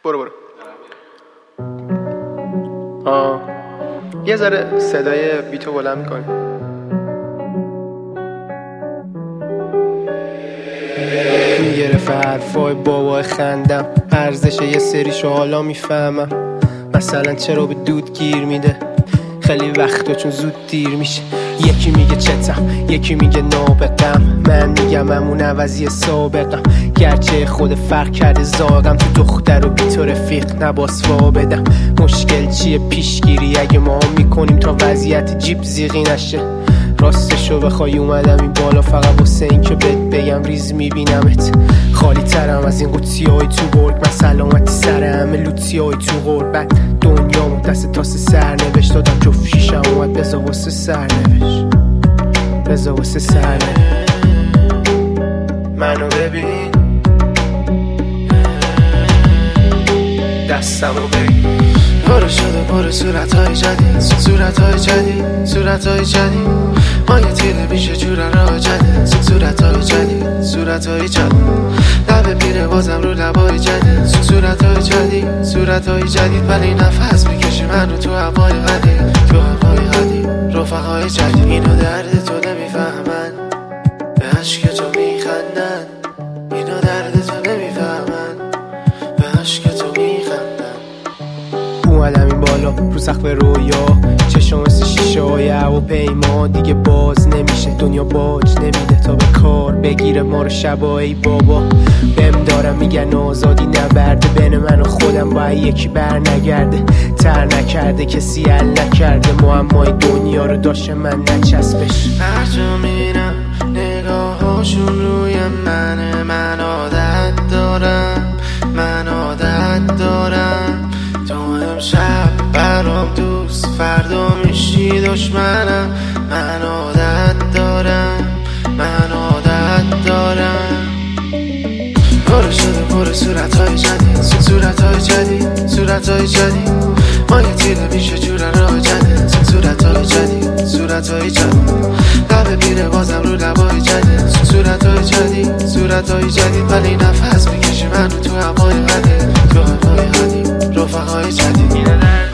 برو یه ذره صدای بیتو بلند میکنی. میگرفت حرفای بابا خندم، ارزش یه سریشو حالا میفهمم. مثلا چرا به دود گیر میده خیلی وقتا چون زود دیر میشه. یکی میگه چتم، یکی میگه نابغم، من میگم همون عوضی سابقم. گرچه خود فرق کرده زاغم، تو دختر و بی تو رفیق نباس وا بدم. مشکل چیه پیشگیری اگه ما میکنیم تا وضعیت جیب زیغی نشه. راستشو بخوای اومدم این بالا فقط واسه این که بهت بگم ریز میبینمت. خالی ترم از این قوطی های تو برگ، من سلامتی سر همه لوتی های تو غربت. دنیا دست تاس سرنوشت دادم، جفت شیشم اومد بزا واسه سرنوشت، بزا واسه سرنوشت. منو ببین، دستمو بگیر. پاره شده پر صورتهای جدید، صورتهای جدید، صورتهای جدید. ما یه تیره میشه جورا راه جدید، صورتهای جدید، صورتهای جدید. لبه میره بازم رو لبای جدید، صورتهای جدید، صورتهای جدید. ولی نفس میکشی منو تو هوای قدیم، تو هوای قدیم. رفقای جدید اینو درد تو نمیفهمن، به عشق تو میخندن. اینو درد تو نمیفهمن، به عشق تو میخندن. اومدم این بالا رو سقف رویا، چشم مثل شیشه های هواپیما. دیگه باز نمیشه، دنیا باج نمیده تا به کار بگیره ما رو شبایی. بابا بهم دارم میگن آزادی نبرده، بین من و خودم باید یکی بر نگرده. تر نکرده کسی حل نکرده، معمای دنیا رو داشته من نچسبش. هر جا میرم نگاهاشون روی منه، من عادت دارم، من عادت دارم. تو امشب برام دوست، فردا میشی دشمنم. من عادت دارم، من عادت دارم. پاره شده پر صورتهای جدید، صورتهای جدید، صورتهای جدید. ما یه تیره میشه جورا راه جدید، صورتهای جدید، صورتهای جدید. لبه میره بازم رو لبای جدید، صورتهای جدید، صورتهای جدید. ولی نفس میکشی منو تو هوای قدیم، تو هوای قدیم. رفقای جدید